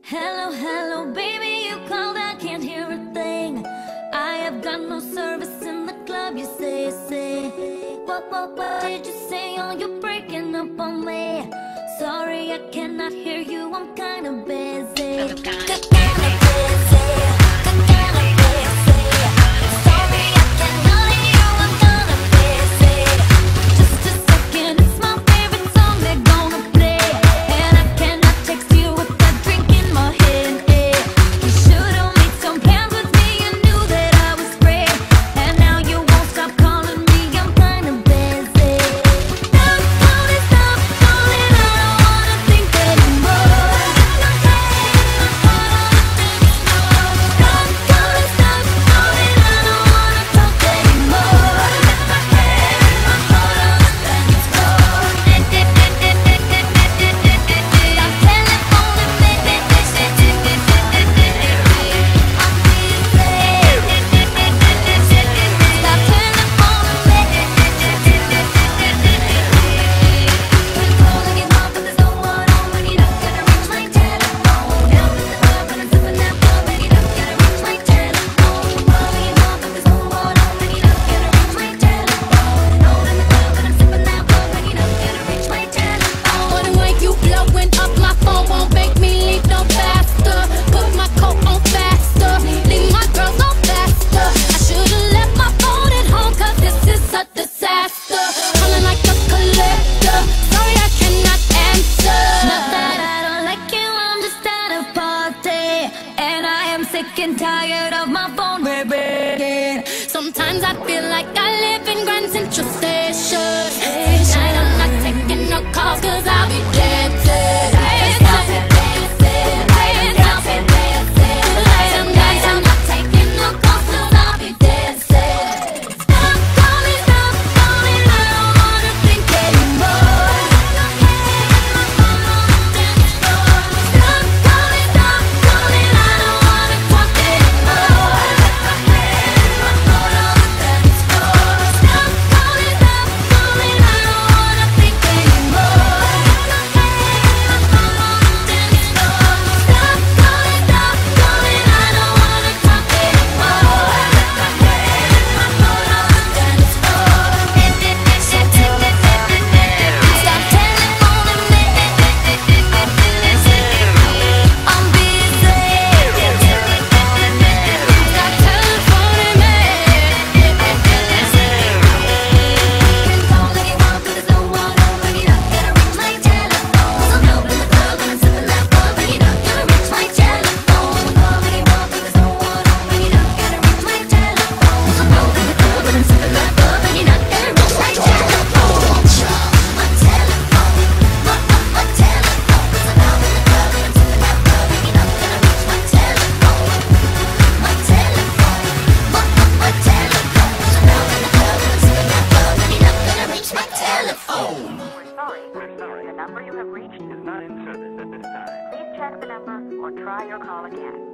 Hello, hello, baby, you called, I can't hear a thing. I have got no service in the club, you say. What did you say? Oh, you're breaking up on me. Sorry, I cannot hear you, I'm kinda busy. Sick and tired of my phone ringing. Sometimes I feel like I live in Grand Central Station. Tonight I'm not taking no calls cause I'll be dancing. Sorry, the number you have reached is not in service at this time. Please check the number or try your call again.